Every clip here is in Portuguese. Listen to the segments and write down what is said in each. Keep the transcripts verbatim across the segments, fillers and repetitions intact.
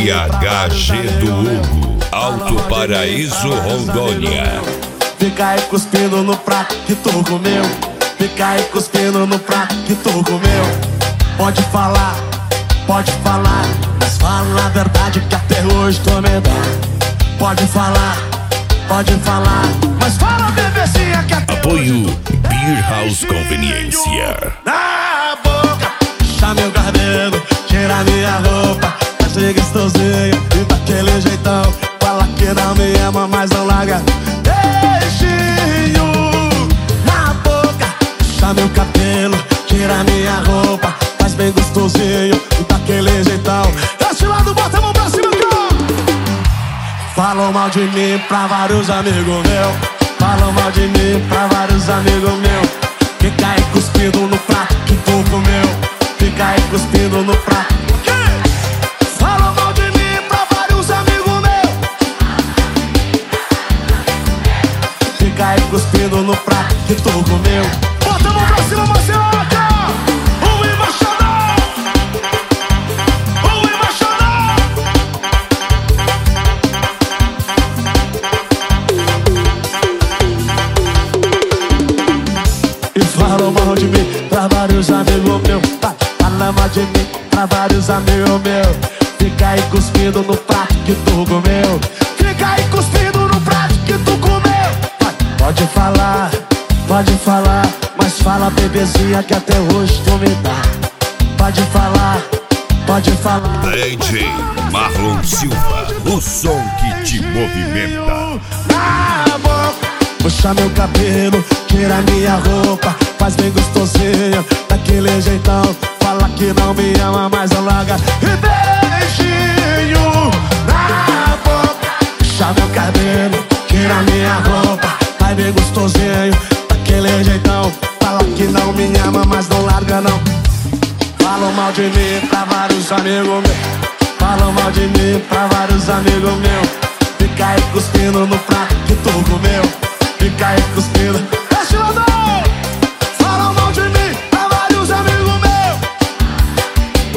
B H G do Hugo, Alto Paraíso, Rondônia. Fica aí cuspindo no prato que tu comeu. Fica aí cuspindo no prato que tu comeu. Pode falar, pode falar, mas fala a verdade que até hoje tu me dá. Pode falar, pode falar, mas fala, bebezinha, que até Apoio hoje... Beer House Conveniência. Na boca, puxa meu cabelo, tira minha roupa, faz ser gostosinho e daquele jeitão. Fala que não me ama, mas não larga. Beijinho na boca, puxa meu cabelo, tira minha roupa, faz bem gostosinho e daquele jeitão. Desse lado, bota a mão pra cima, cara. Falam mal de mim pra vários amigos meus. Falam mal de mim pra vários amigos meus. Fica aí cuspindo no prato que tu comeu. Fica aí cuspindo no prato. Falam mal de mim pra vários amigos meus. Fica aí cuspindo no prato que tu comeu. Bota a mão pra cima, Marcelo. O embaixador, o embaixador. E falam mal de mim pra vários amigos meus. Fala mal de mim pra vários amigos meus. Fica aí cuspindo no prato que tu comeu. Fica aí cuspindo no prato que tu comeu. Pode falar, pode falar, mas fala, bebezinha, que até hoje tu me dá. Pode falar, pode falar. D J Marlon Silva, o som que te movimenta. Na boca, puxa meu cabelo, tira minha roupa, faz bem gostosinho, daquele jeitão. Fala que não me ama, mas não larga. E beijinho na boca, puxa meu cabelo, tira minha roupa, faz bem gostosinho, daquele jeitão. Fala que não me ama, mas não larga não. Falam mal de mim pra vários amigos meus. Falam mal de mim pra vários amigos meus. Fica aí cuspindo no prato que tu comeu. Fica aí cuspindo. Deixa eu dar. Falam mal de mim pra vários amigos meus.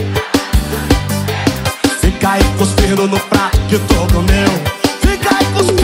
Fica aí cuspindo no prato que tu comeu. Fica aí cuspindo.